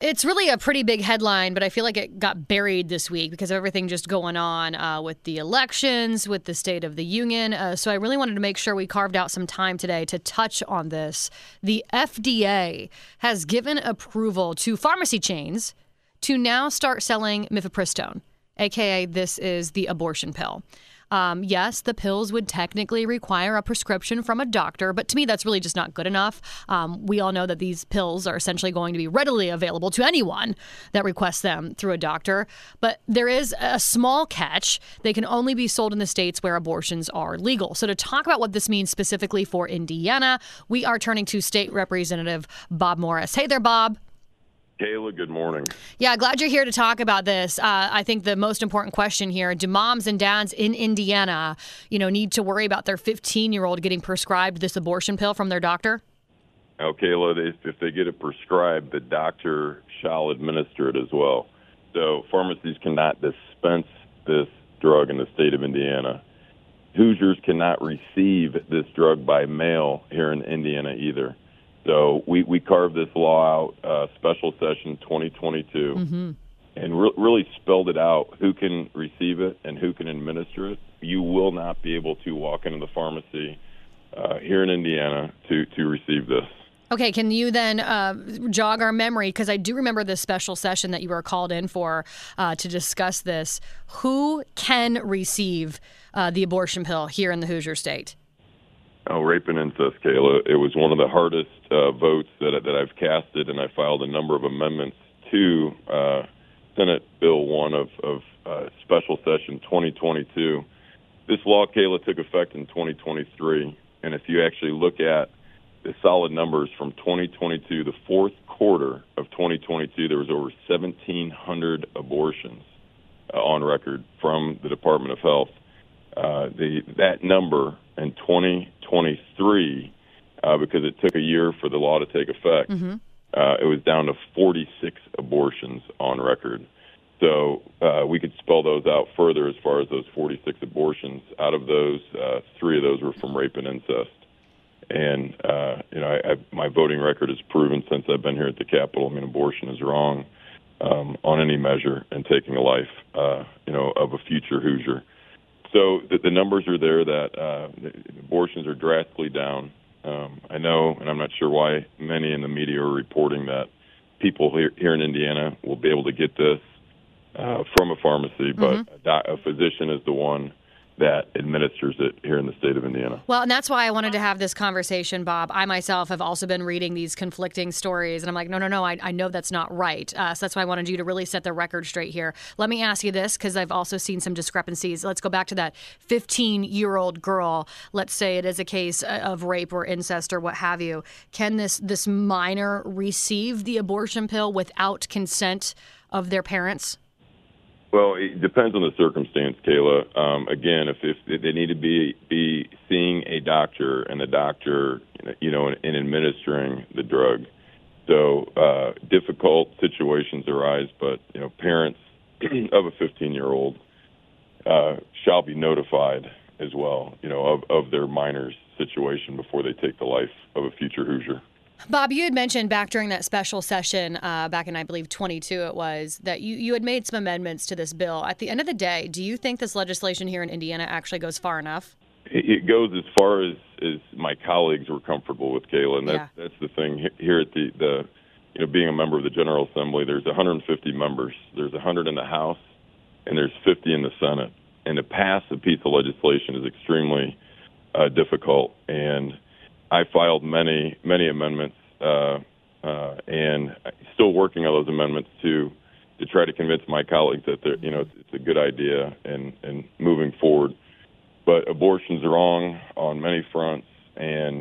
It's really a pretty big headline, but I feel like it got buried this week because of everything just going on with the elections, with the State of the Union. So I really wanted to make sure we carved out some time today to touch on this. The FDA has given approval to pharmacy chains to now start selling mifepristone, a.k.a. this is the abortion pill. Yes, the pills would technically require a prescription from a doctor, but to me, that's really just not good enough. We all know that these pills are essentially going to be readily available to anyone that requests them through a doctor. But there is a small catch. They can only be sold in the states where abortions are legal. So to talk about what this means specifically for Indiana, we are turning to State Representative Bob Morris. Hey there, Bob. Kayla, good morning. Yeah, glad you're here to talk about this. I think the most important question here, do moms and dads in Indiana, need to worry about their 15-year-old getting prescribed this abortion pill from their doctor? Now, Kayla, if they get it prescribed, the doctor shall administer it as well. So pharmacies cannot dispense this drug in the state of Indiana. Hoosiers cannot receive this drug by mail here in Indiana either. So we carved this law out, special session 2022, and really spelled it out, who can receive it and who can administer it. You will not be able to walk into the pharmacy here in Indiana to receive this. Okay, can you then jog our memory? Because I do remember this special session that you were called in for to discuss this. Who can receive the abortion pill here in the Hoosier State? Oh, rape and incest, Kayla. It was one of the hardest votes that I've casted, and I filed a number of amendments to Senate Bill 1 of Special Session 2022. This law, Kayla, took effect in 2023, and if you actually look at the solid numbers from 2022, the fourth quarter of 2022, there was over 1,700 abortions on record from the Department of Health. That number in 2023, because it took a year for the law to take effect, it was down to 46 abortions on record. So we could spell those out further as far as those 46 abortions. Out of those, 3 of those were from rape and incest. And, my voting record has proven since I've been here at the Capitol, abortion is wrong on any measure in taking a life, of a future Hoosier. So the numbers are there that abortions are drastically down. I know, and I'm not sure why many in the media are reporting that people here in Indiana will be able to get this from a pharmacy, but a physician is the one that administers it here in the state of Indiana. Well, and that's why I wanted to have this conversation, Bob. I myself have also been reading these conflicting stories, and I'm like, no, I know that's not right. So that's why I wanted you to really set the record straight here. Let me ask you this, because I've also seen some discrepancies. Let's go back to that 15-year-old girl. Let's say it is a case of rape or incest or what have you. Can this minor receive the abortion pill without consent of their parents? Well, it depends on the circumstance, Kayla. Again, if they need to be seeing a doctor, and the doctor, in administering the drug. So difficult situations arise, but parents of a 15-year-old shall be notified as well, of their minor's situation before they take the life of a future Hoosier. Bob, you had mentioned back during that special session, back in, I believe, 22 it was, that you had made some amendments to this bill. At the end of the day, do you think this legislation here in Indiana actually goes far enough? It goes as far as my colleagues were comfortable with, Kayla, and that's the thing here at the being a member of the General Assembly, there's 150 members. There's 100 in the House, and there's 50 in the Senate. And to pass a piece of legislation is extremely difficult, and I filed many amendments, and still working on those amendments to try to convince my colleagues that it's a good idea and moving forward. But abortion's wrong on many fronts, and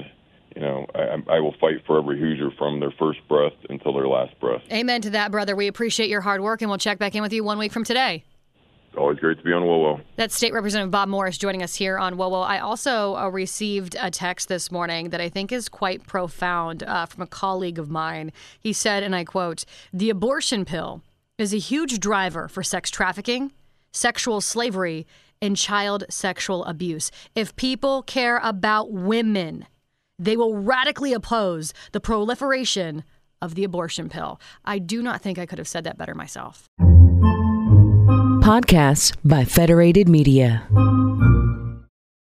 I will fight for every Hoosier from their first breath until their last breath. Amen to that, brother. We appreciate your hard work, and we'll check back in with you 1 week from today. Always great to be on WOWO. That's State Representative Bob Morris joining us here on WOWO. I also received a text this morning that I think is quite profound from a colleague of mine. He said, and I quote, "The abortion pill is a huge driver for sex trafficking, sexual slavery, and child sexual abuse. If people care about women, they will radically oppose the proliferation of the abortion pill. I do not think I could have said that better myself. Podcasts by Federated Media.